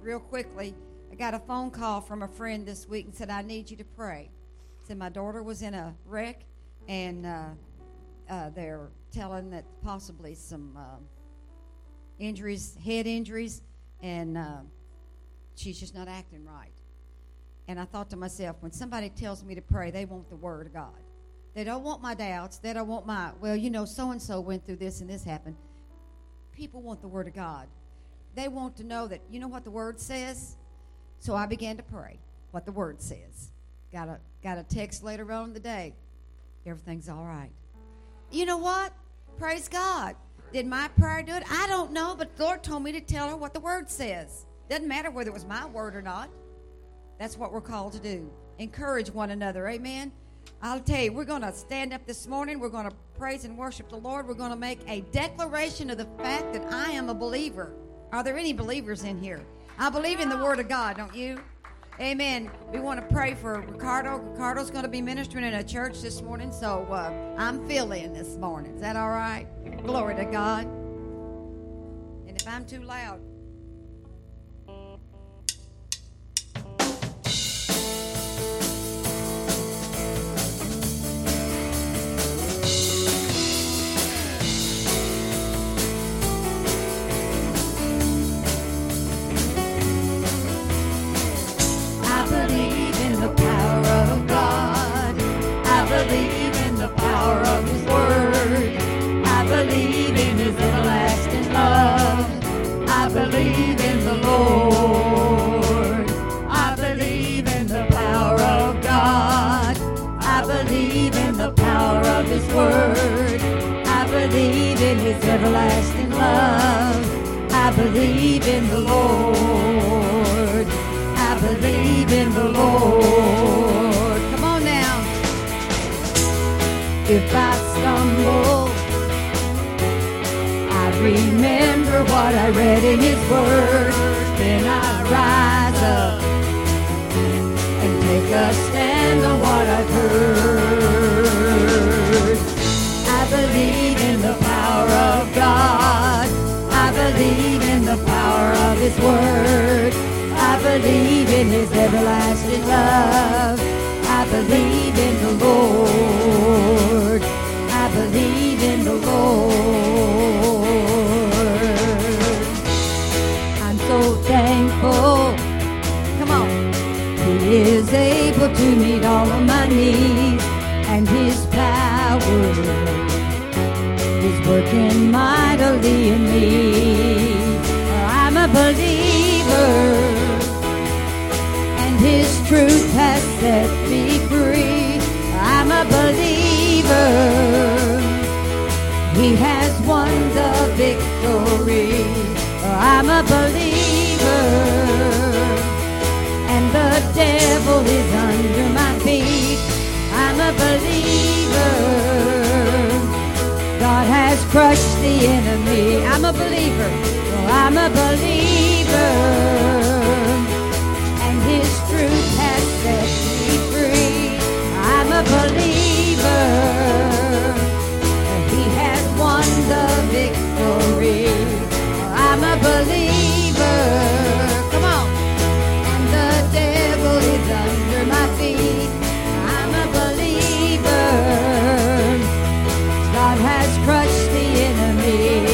real quickly. I got a phone call from a friend this week and said, I need you to pray. Said my daughter was in a wreck, and they're telling that possibly some injuries, head injuries, and she's just not acting right. And I thought to myself, when somebody tells me to pray, they want the Word of God. They don't want my doubts. They don't want my, so-and-so went through this and this happened. People want the Word of God. They want to know that, you know what the Word says? So I began to pray what the Word says. Got a text later on in the day. Everything's all right. You know what? Praise God. Did my prayer do it? I don't know, but the Lord told me to tell her what the Word says. Doesn't matter whether it was my word or not. That's what we're called to do. Encourage one another. Amen. I'll tell you, we're going to stand up this morning. We're going to praise and worship the Lord. We're going to make a declaration of the fact that I am a believer. Are there any believers in here? I believe in the Word of God, don't you? Amen. We want to pray for Ricardo. Ricardo's going to be ministering in a church this morning, so I'm filling this morning. Is that all right? Glory to God. And if I'm too loud, believe in the Lord. I believe in the power of God. I believe in the power of His Word. I believe in His everlasting love. I believe in the Lord. I believe in the Lord. Come on now. If I stumble, remember what I read in His Word. Then I rise up and take a stand on what I've heard. I believe in the power of God. I believe in the power of His Word. I believe in His everlasting love. I believe in the Lord. I believe in the Lord. So thankful. Come on. He is able to meet all of my needs, and His power is working mightily in me. I'm a believer, and His truth has set me free. I'm a believer. He has won the victory. I'm a believer, and the devil is under my feet. I'm a believer. God has crushed the enemy. I'm a believer. I'm a believer, and His truth has set me free. I'm a believer. He has won the victory. I'm a believer. Come on. And the devil is under my feet. I'm a believer. God has crushed the enemy.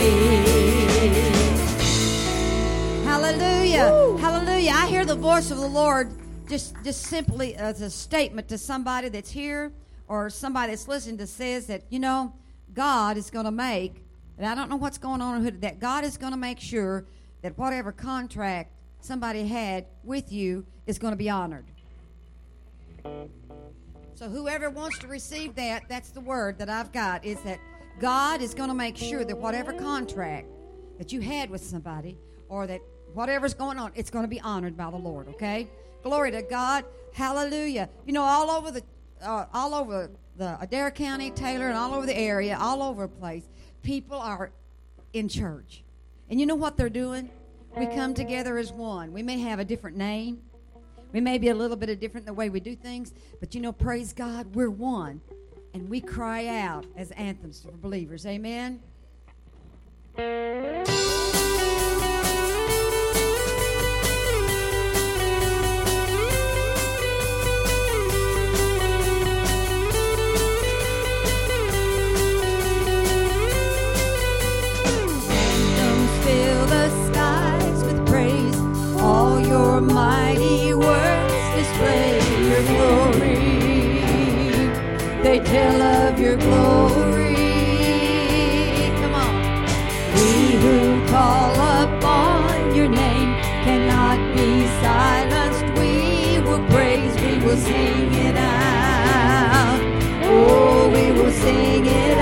Hallelujah. Woo. Hallelujah. I hear the voice of the Lord just simply as a statement to somebody that's here or somebody that's listening that says that, God is going to make, and I don't know what's going on, that God is going to make sure that whatever contract somebody had with you is going to be honored. So whoever wants to receive that, that's the word that I've got, is that God is going to make sure that whatever contract that you had with somebody or that whatever's going on, it's going to be honored by the Lord, okay? Glory to God. Hallelujah. All over the Adair County, Taylor, and all over the area, all over the place, people are in church. And you know what they're doing? We come together as one. We may have a different name. We may be a little bit different in the way we do things. But praise God, we're one. And we cry out as anthems for believers. Amen? your glory. They tell of your glory. Come on. We who call upon your name cannot be silenced. We will praise, we will sing it out. Oh, we will sing it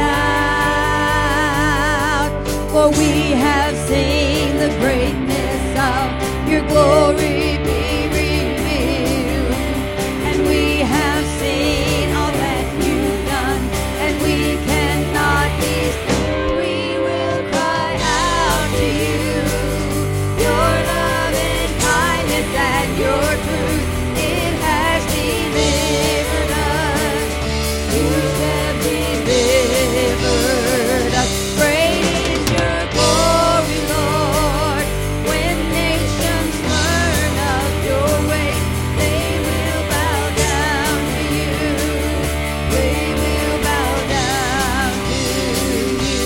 out. For we have seen the greatness of your glory be revealed. And we have seen all that you've done, and we cannot be still. We will cry out to you. Your love and kindness and your truth, it has delivered us. You have delivered us. Great is your glory, Lord. When nations learn of your ways, they will bow down to you. They will bow down to you.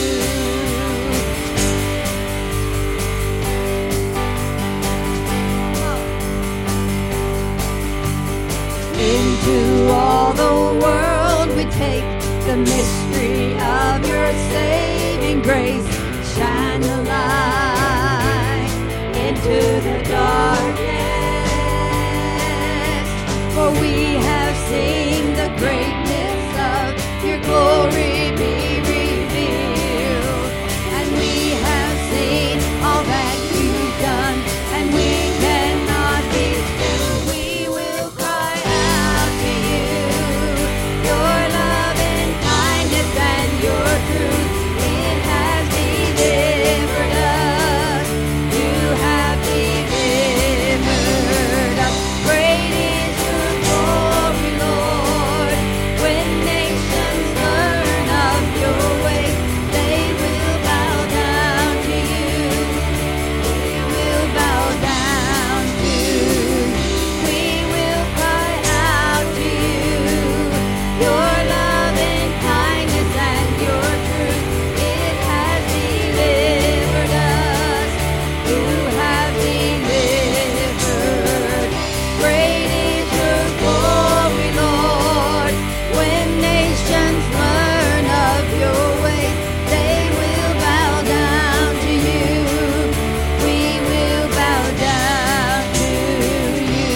Into all the world we take the mystery of your saving grace. Shine the light into the darkness. For we have seen the greatness of your glory be revealed. And we have seen all that you've done, and we cannot be still. We will cry out to you. Your love and kindness and your truth, it has delivered us. You have delivered us. Great is your glory, Lord. When nations learn of your ways, they will bow down to you. We will bow down to you. We will cry out to you. Your love and kindness and your truth, it has delivered us. You have delivered. Great is your glory, Lord. When nations learn of your ways, they will bow down to you. We will bow down to you.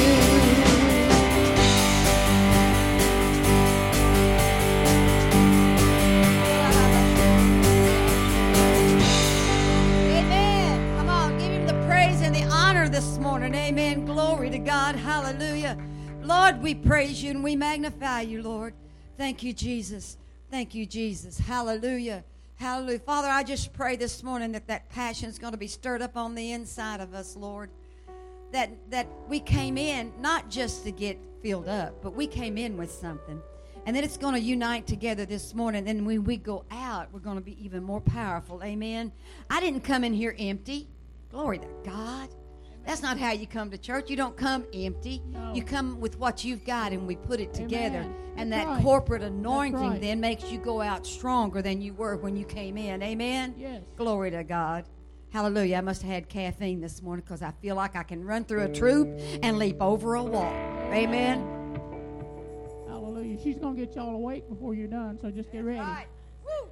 Amen. Come on, give him the praise and the honor this morning. Amen. Glory to God. Hallelujah. Lord, we praise you and we magnify you, Lord. Thank you, Jesus. Thank you, Jesus. Hallelujah. Hallelujah. Father, I just pray this morning that passion is going to be stirred up on the inside of us, Lord. That we came in not just to get filled up, but we came in with something. And that it's going to unite together this morning. And when we go out, we're going to be even more powerful. Amen. I didn't come in here empty. Glory to God. That's not how you come to church. You don't come empty. No. You come with what you've got, and we put it together. Amen. And That's that right. corporate anointing That's right. then makes you go out stronger than you were when you came in. Amen? Yes. Glory to God. Hallelujah. I must have had caffeine this morning because I feel like I can run through a troop and leap over a wall. Amen? Hallelujah. She's going to get y'all awake before you're done, so just get ready. Right. Woo.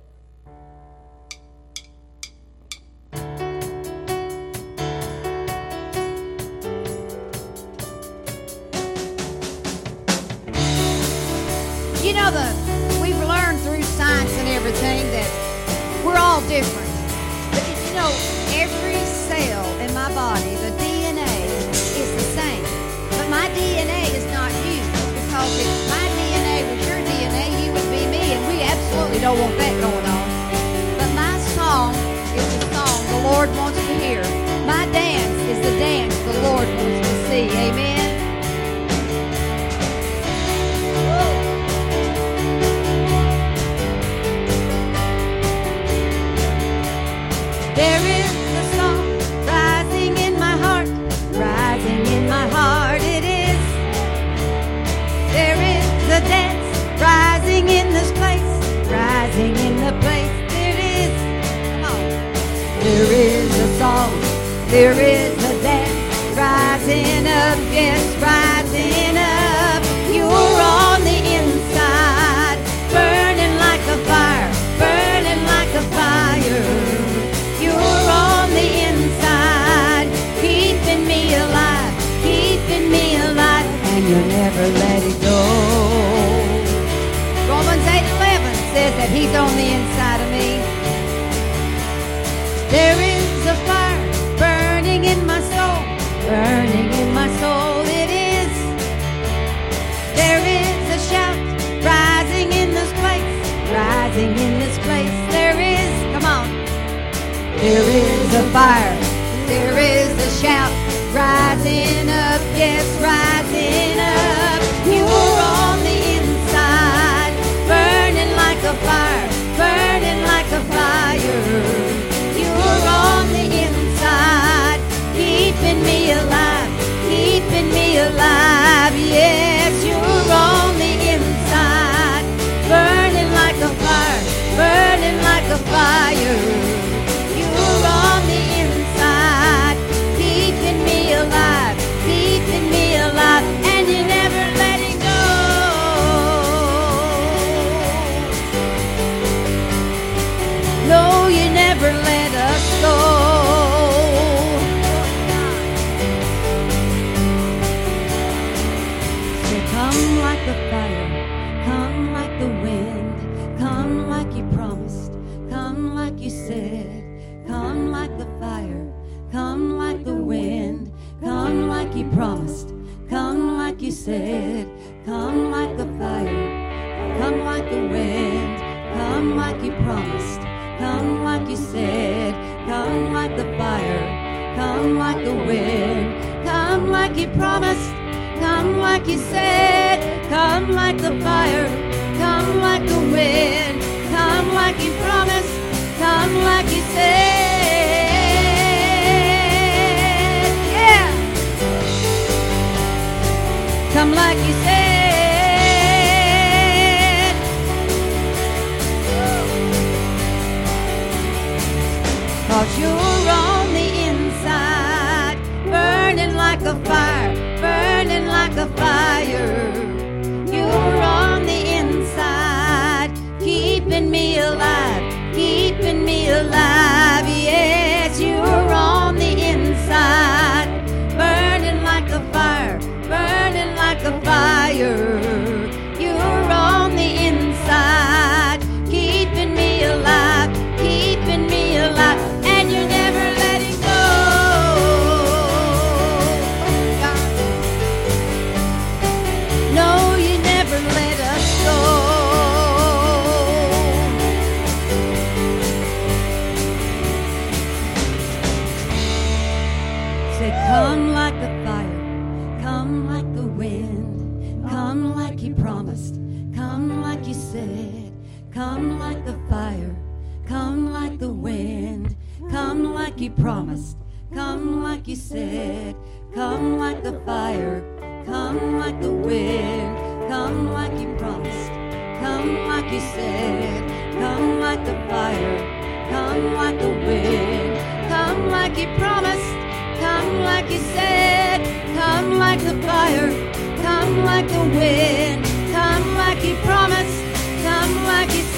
You know, we've learned through science and everything that we're all different. But you know, every cell in my body, the DNA, is the same. But my DNA is not you, because if my DNA was your DNA, you would be me, and we absolutely don't want that going on. But my song is the song the Lord wants to hear. My dance is the dance the Lord wants to see. Amen? There is a song rising in my heart, rising in my heart it is. There is a dance rising in this place, rising in the place there is. Come on. There is a song, there is a dance rising up, yes, rising up. Your never let it go. Romans 8:11 says that he's on the inside of me. There is a fire burning in my soul, burning in my soul it is. There is a shout rising in this place, rising in this place. There is, come on. There is a fire, there is a shout rising up, yes, rising up. You're on the inside, burning like a fire, burning like a fire. You're on the inside, keeping me alive, keeping me alive. Yes, you're on the inside, burning like a fire, burning like a fire. You're on the inside, keeping me alive, keeping me alive, and you're never letting go. No, you never let us go. Say, come like the fire, come like the wind, come like you promised, come like you said, come like the fire, come like the wind, come like you promised, come like you said, come like the fire, come like the wind, come like you promised, come like you said, come like the fire, come like the wind, come like you promised, come like you said, come like the fire, come like the wind, come like you promised, come like you said. Yeah. Come like you said. 'Cause you're on the inside, burning like a fire, burning like a fire. You're on the inside, keeping me alive, keeping me alive. Yes, you're on the inside, burning like a fire, burning like a fire. You're on the inside, keeping me alive, keeping me alive, and you're never letting go. No, you never let us go. Say, come like the fire, come like the wind, come like you promised, come like you said, come like the fire, come like the wind, come like you promised, come like you said, come like the fire, come like the wind, come like you promised, come like you said, come like the fire, come like the wind, come like you promised, come like you said, come like the fire, come like the wind, come like you promised, come like you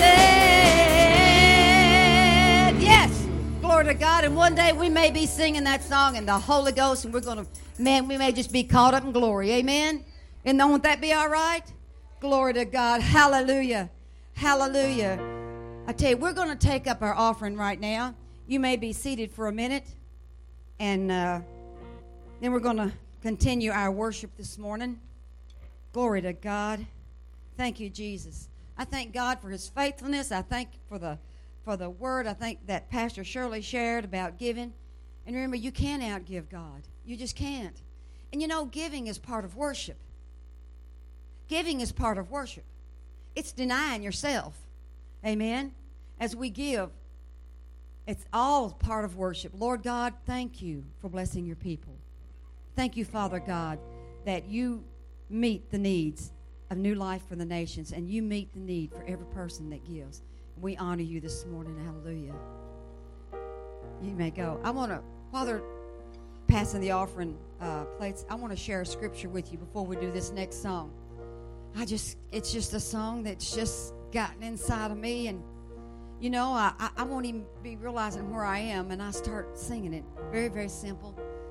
said. Yes, glory to God. And one day we may be singing that song in the Holy Ghost, and we're going to, man, we may just be caught up in glory. Amen. And won't that be all right? Glory to God. Hallelujah. Hallelujah. I tell you, we're going to take up our offering right now. You may be seated for a minute, and then we're going to continue our worship this morning. Glory to God. Thank you, Jesus. I thank God for his faithfulness. I thank for the word. I think that Pastor Shirley shared about giving. And remember, you can't outgive God. You just can't. And you know, giving is part of worship. Giving is part of worship. It's denying yourself. Amen. As we give, it's all part of worship. Lord God, thank you for blessing your people. Thank you, Father God, that you meet the needs of New Life for the Nations, and you meet the need for every person that gives. We honor you this morning. Hallelujah. You may go. I want to, while they're passing the offering plates, I want to share a scripture with you before we do this next song. It's just a song that's just gotten inside of me, and you know, I won't even be realizing where I am, and I start singing it. Very, very simple.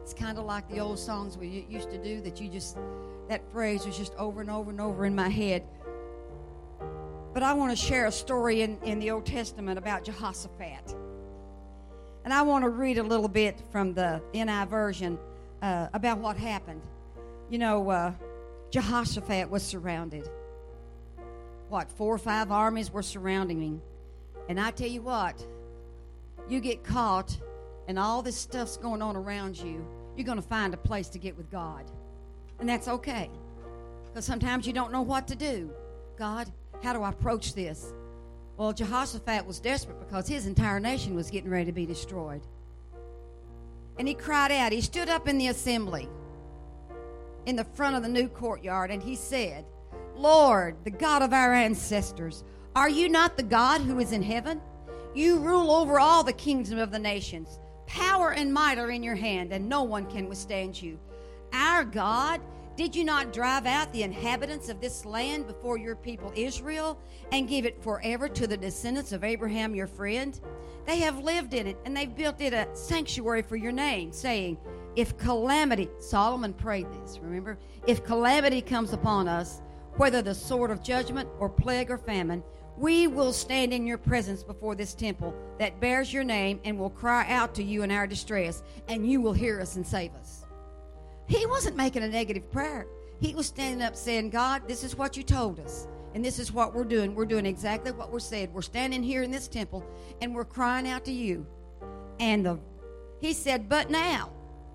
It's kind of like the old songs we used to do that phrase was just over and over and over in my head. But I want to share a story in the Old Testament about Jehoshaphat. And I want to read a little bit from the NI version about what happened. You know, Jehoshaphat was surrounded. 4 or 5 armies were surrounding him. And I tell you what, you get caught and all this stuff's going on around you, you're going to find a place to get with God. And that's okay. Because sometimes you don't know what to do. God, how do I approach this? Well, Jehoshaphat was desperate because his entire nation was getting ready to be destroyed. And he cried out. He stood up in the assembly in the front of the new courtyard, and he said, Lord, the God of our ancestors, are you not the God who is in heaven? You rule over all the kingdom of the nations. Power and might are in your hand, and no one can withstand you. Our God, did you not drive out the inhabitants of this land before your people Israel and give it forever to the descendants of Abraham your friend? They have lived in it, and they've built it a sanctuary for your name, saying, if calamity, Solomon prayed this, remember? If calamity comes upon us, whether the sword of judgment or plague or famine, we will stand in your presence before this temple that bears your name and will cry out to you in our distress, and you will hear us and save us. He wasn't making a negative prayer. He was standing up saying, God, this is what you told us, and this is what we're doing. We're doing exactly what we're said. We're standing here in this temple, and we're crying out to you. And he said, but now,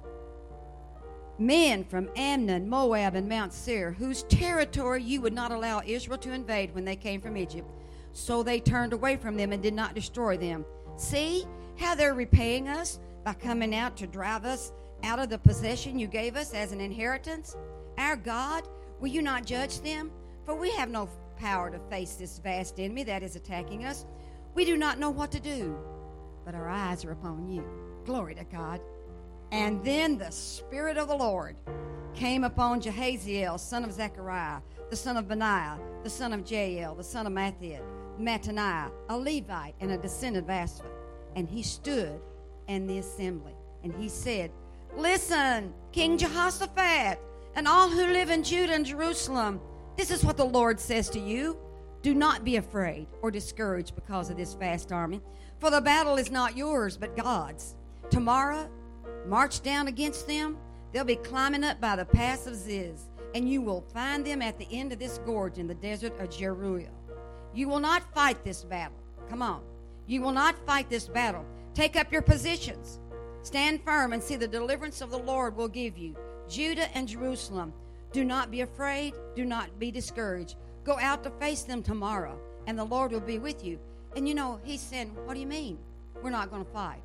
men from Ammon, Moab, and Mount Seir, whose territory you would not allow Israel to invade when they came from Egypt. So they turned away from them and did not destroy them. See how they're repaying us by coming out to drive us out of the possession you gave us as an inheritance? Our God, will you not judge them? For we have no power to face this vast enemy that is attacking us. We do not know what to do, but our eyes are upon you. Glory to God. And then the Spirit of the Lord came upon Jahaziel, son of Zechariah, the son of Benaiah, the son of Jael, the son of Mattaniah, a Levite and a descendant of Asaph. And he stood in the assembly, and he said, listen, King Jehoshaphat, and all who live in Judah and Jerusalem, this is what the Lord says to you. Do not be afraid or discouraged because of this vast army, for the battle is not yours, but God's. Tomorrow, march down against them. They'll be climbing up by the pass of Ziz, and you will find them at the end of this gorge in the desert of Jeruel. You will not fight this battle. Come on. You will not fight this battle. Take up your positions. Stand firm and see the deliverance of the Lord will give you. Judah and Jerusalem, do not be afraid. Do not be discouraged. Go out to face them tomorrow, and the Lord will be with you. And you know, he's saying, what do you mean? We're not going to fight.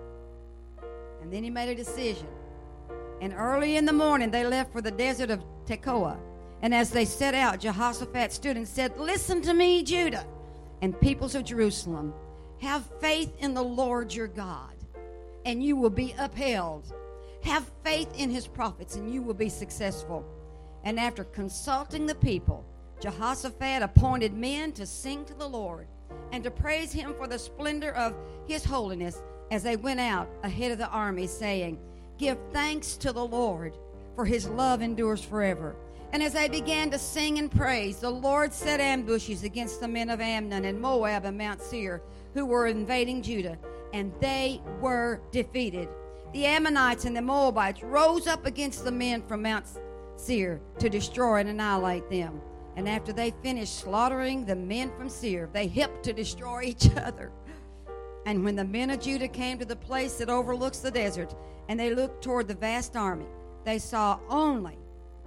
And then he made a decision. And early in the morning, they left for the desert of Tekoa. And as they set out, Jehoshaphat stood and said, listen to me, Judah, and peoples of Jerusalem. Have faith in the Lord your God, and you will be upheld. Have faith in his prophets, and you will be successful. And after consulting the people, Jehoshaphat appointed men to sing to the Lord and to praise him for the splendor of his holiness as they went out ahead of the army, saying, give thanks to the Lord, for his love endures forever. And as they began to sing and praise, the Lord set ambushes against the men of Ammon and Moab and Mount Seir, who were invading Judah, and they were defeated. The Ammonites and the Moabites rose up against the men from Mount Seir to destroy and annihilate them. And after they finished slaughtering the men from Seir, they helped to destroy each other. And when the men of Judah came to the place that overlooks the desert, and they looked toward the vast army, they saw only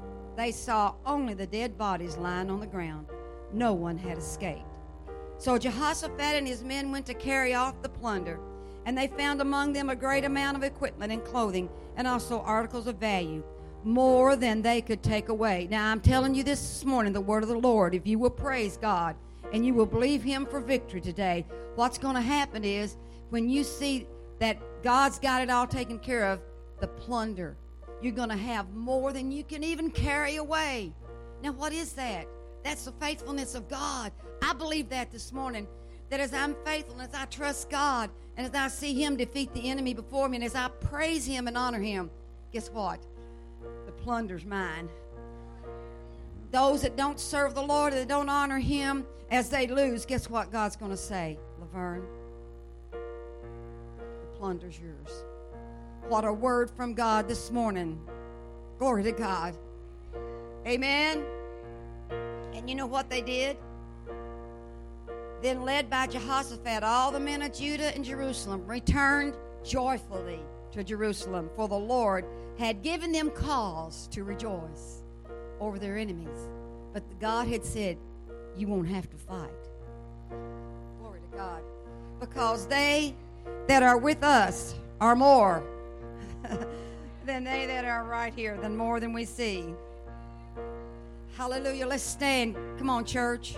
the dead bodies lying on the ground. No one had escaped. So Jehoshaphat and his men went to carry off the plunder, and they found among them a great amount of equipment and clothing, and also articles of value, more than they could take away. Now I'm telling you this morning, the word of the Lord, if you will praise God and you will believe him for victory today, what's going to happen is when you see that God's got it all taken care of, the plunder, you're going to have more than you can even carry away. Now what is that? That's the faithfulness of God. I believe that this morning, that as I'm faithful, as I trust God, and as I see him defeat the enemy before me, and as I praise him and honor him, guess what? The plunder's mine. Those that don't serve the Lord, that don't honor Him, as they lose, guess what God's going to say? Laverne, the plunder's yours. What a word from God this morning. Glory to God. Amen. And you know what they did? Then, led by Jehoshaphat, all the men of Judah and Jerusalem returned joyfully to Jerusalem, for the Lord had given them cause to rejoice over their enemies. But God had said, you won't have to fight. Glory to God. Because they that are with us are more than they that are right here, than more than we see. Hallelujah. Let's stand. Come on, church.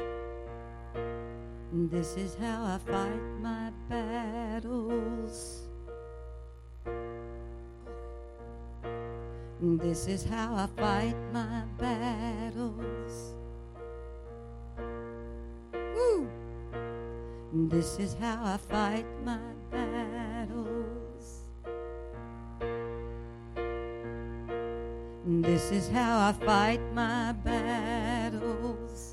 This is how I fight my battles. This is how I fight my battles. Woo! This is how I fight my battles. This is how I fight my battles.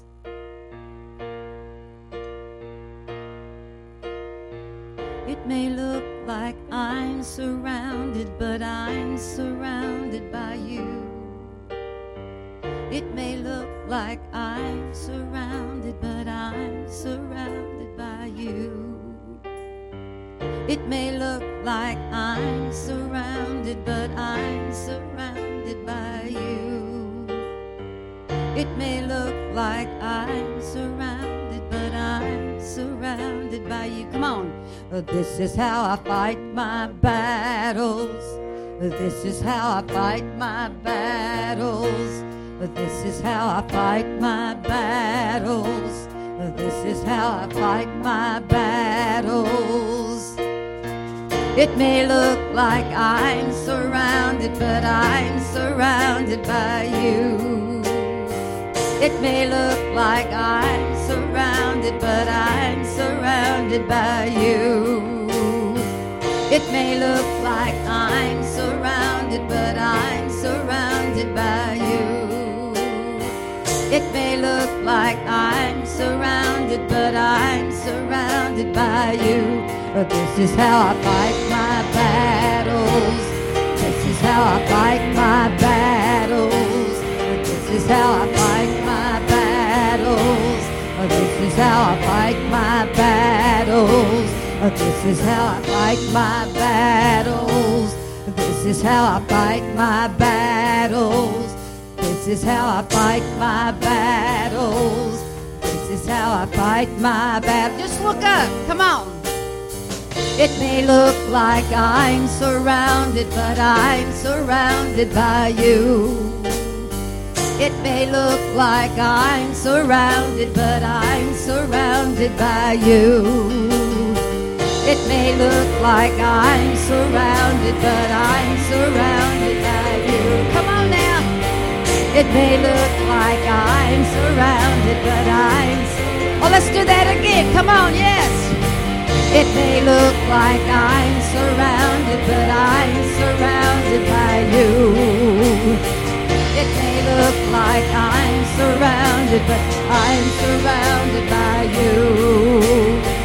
It may look like I'm surrounded, but I'm surrounded by you. It may look like I'm surrounded, but I'm surrounded by you. It may look like I'm surrounded, but I'm surrounded by you. It may look like I'm surrounded, but I'm surrounded by you. Come on. This is how I fight my battles. This is how I fight my battles. This is how I fight my battles. This is how I fight my battles. It may look like I'm surrounded, but I'm surrounded by you. It may look like I'm surrounded, but I'm surrounded by you. It may look like I'm surrounded, but I'm surrounded by you. It may look like I'm surrounded, but I'm surrounded by you. But this is how I fight my battles. This is how I fight my battles. This is how I fight my battles. This is how I fight my battles. This is how I fight my battles. This is how I fight my battles. This is how I fight my battles. This is how I fight my battles. Just look up. Come on. It may look like I'm surrounded, but I'm surrounded by you. It may look like I'm surrounded, but I'm surrounded by you. It may look like I'm surrounded, but I'm surrounded by you. Come on now. It may look like I'm surrounded, but oh, let's do that again. Come on, yes. It may look like I'm surrounded, but I'm surrounded by you. It may look like I'm surrounded, but I'm surrounded by you.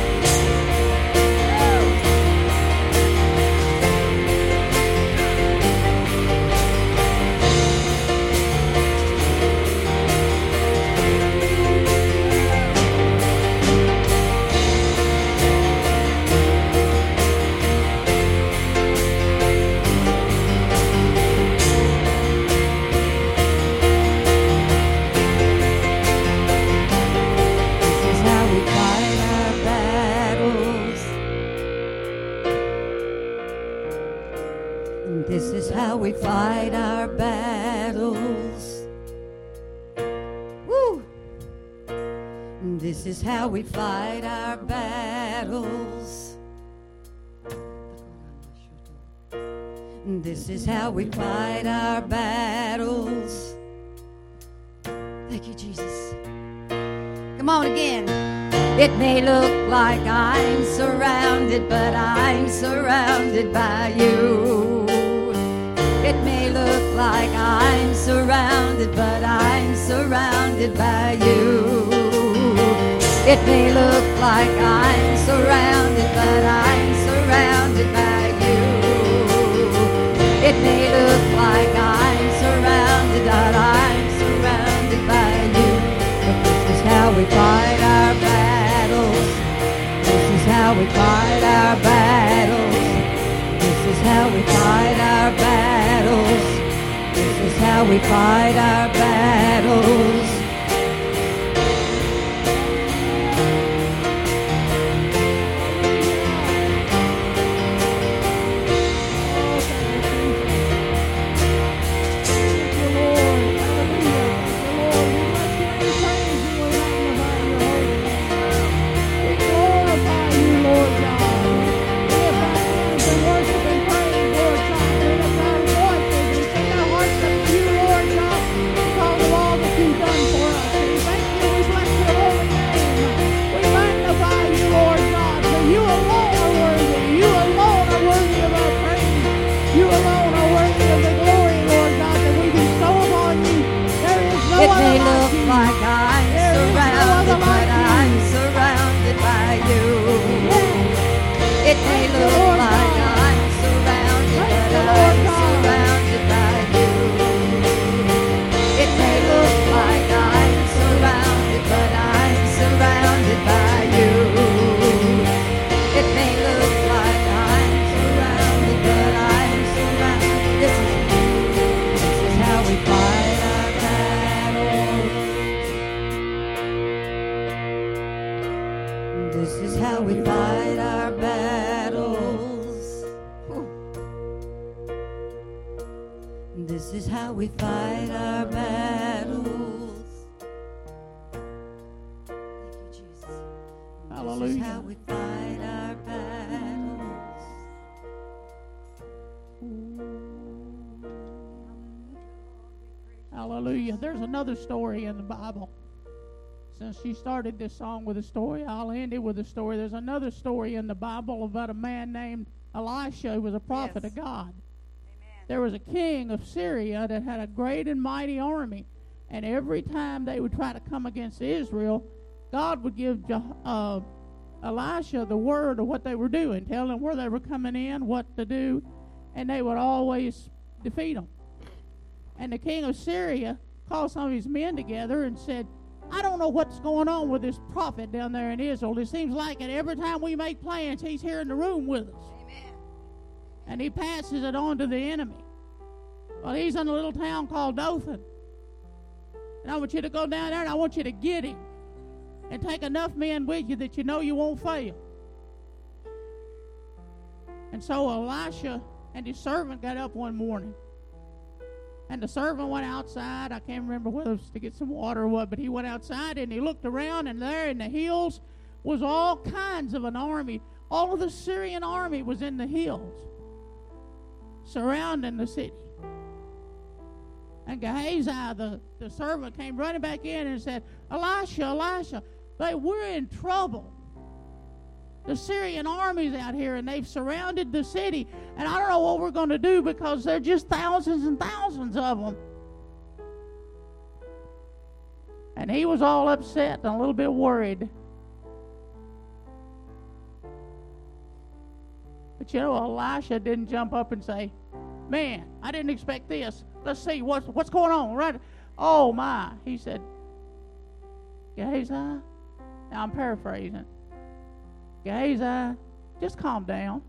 We fight our battles. Woo! This is how we fight our battles. This is how we fight our battles. Thank you, Jesus. Come on again. It may look like I'm surrounded, but I'm surrounded by you. It may look like I'm surrounded, but I'm surrounded by you. It may look like I'm surrounded, but I'm surrounded by you. It may look like I'm surrounded, but I'm surrounded by you. But this is how we fight our battles. This is how we fight our battles. This is how we fight our battles. This is how we fight our battles. It may look like I'm surrounded, but I'm surrounded by you. It may look like I'm surrounded, but I'm surrounded by you. It may look like I'm surrounded, but I'm surrounded by you. It may look like I'm surrounded, but I'm surrounded. This is how we fight our battles. This is how we fight our battles. This is how we fight our battles. Thank you, Jesus. Hallelujah. This is how we fight our battles. Hallelujah. There's another story in the Bible. Since she started this song with a story, I'll end it with a story. There's another story in the Bible about a man named Elisha who was a prophet of God. Amen. There was a king of Syria that had a great and mighty army. And every time they would try to come against Israel, God would give Elisha the word of what they were doing, tell them where they were coming in, what to do, and they would always defeat them. And the king of Syria called some of his men together and said, I don't know what's going on with this prophet down there in Israel. It seems like it every time we make plans, he's here in the room with us. Amen. And he passes it on to the enemy. Well, he's in a little town called Dothan. And I want you to go down there and I want you to get him. And take enough men with you that you know you won't fail. And so Elisha and his servant got up one morning. And the servant went outside. I can't remember whether it was to get some water or what, but he went outside and he looked around, and there in the hills was all kinds of an army. All of the Syrian army was in the hills surrounding the city. And Gehazi, the servant, came running back in and said, Elisha, we're in trouble. The Syrian army's out here, and they've surrounded the city. And I don't know what we're going to do because there are just thousands and thousands of them. And he was all upset and a little bit worried. But you know, Elisha didn't jump up and say, man, I didn't expect this. Let's see, what's going on, right? Oh, my. He said, Gehazi, now I'm paraphrasing. Gehazi, just calm down.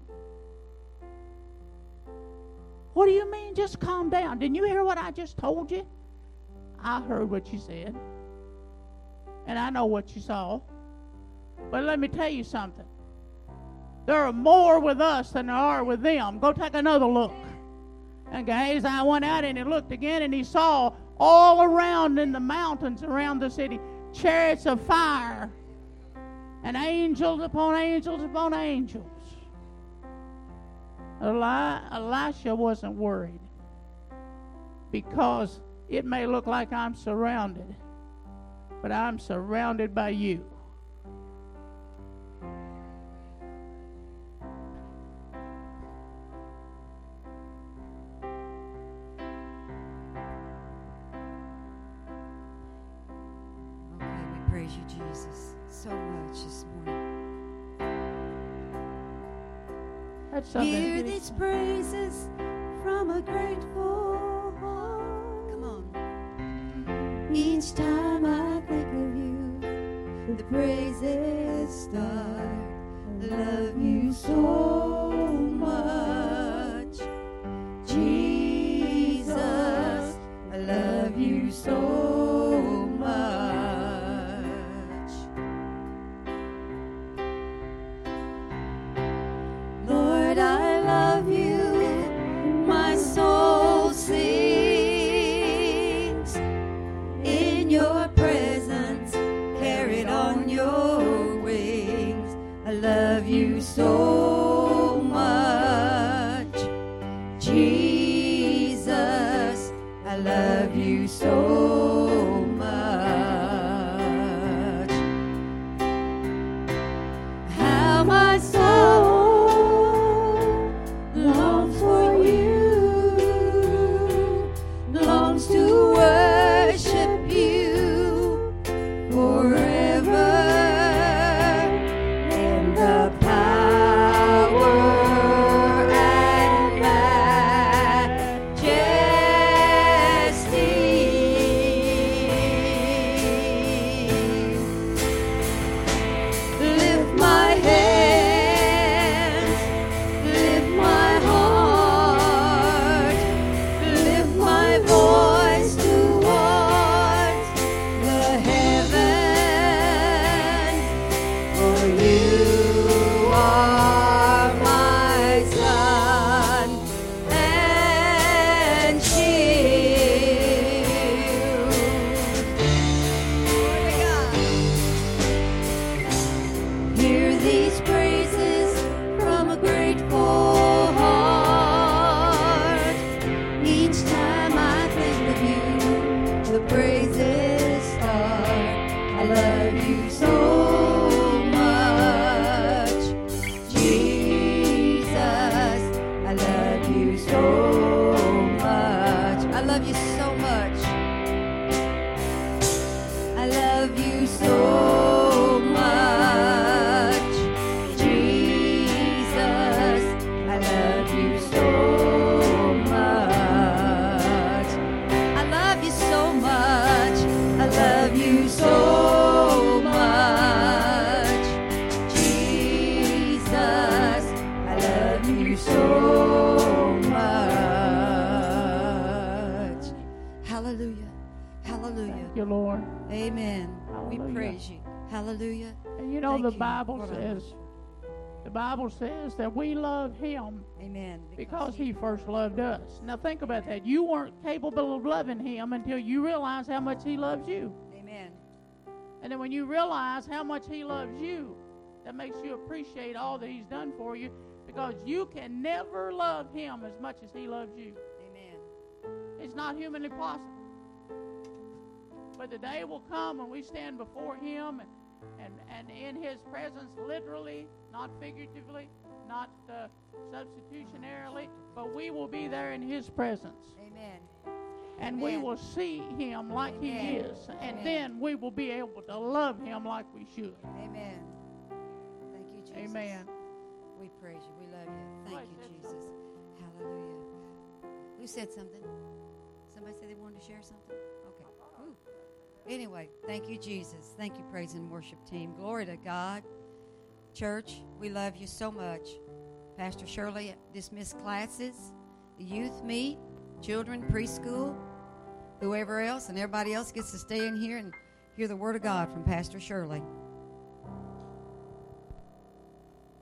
What do you mean, just calm down? Didn't you hear what I just told you? I heard what you said. And I know what you saw. But let me tell you something. There are more with us than there are with them. Go take another look. And Gehazi went out and he looked again, and he saw all around in the mountains around the city chariots of fire and angels upon angels upon angels. Elisha wasn't worried because it may look like I'm surrounded, but I'm surrounded by you. you, Jesus, so much this morning. That's something. Hear these praises from a grateful heart. Come on. Each time I think of you, the praises start. I love you so much, Jesus. I love you so much. Lord, I love you. My soul sings in your presence, carried on your wings. I love you so much, Jesus. I love you so much. How my soul longs for you, longs to worship you forever in the power and majesty. Lift my hands, lift my heart, lift my voice towards the heavens, for you are my sun and shield. Glory to God. Hear these praises from a grateful heart. Each time I think of you, the praises start. I love you so much, Jesus. I love you so much. I love you so much. I love you so much, Jesus. I love you so much. I love you so much. I love you so much, Jesus. I love you so much. Hallelujah. Hallelujah. Thank you, Lord. Amen. We Hallelujah. praise you. Hallelujah. And you know, Thank the you. Bible Lord, I says, bless you. the Bible says that we love Him Amen. because He first loved us. Now think about that. You weren't capable of loving Him until you realize how much He loves you. Amen. And then when you realize how much He loves you, that makes you appreciate all that He's done for you, because you can never love Him as much as He loves you. Amen. It's not humanly possible. But the day will come when we stand before Him and in His presence, literally, not figuratively, not substitutionarily, but we will be there in His presence. Amen. And we Amen. will see Him like He Amen. is. And Amen. then we will be able to love Him like we should. Amen. Thank you, Jesus. Amen. We praise you. We love you. Thank Somebody you, said Jesus. Hallelujah. Who said something? Somebody said they wanted to share something? Okay. Ooh. Anyway, thank you, Jesus. Thank you, praise and worship team. Glory to God. Church, we love you so much. Pastor Shirley dismissed classes, the youth meet, children, preschool, whoever else, and everybody else gets to stay in here and hear the Word of God from Pastor Shirley.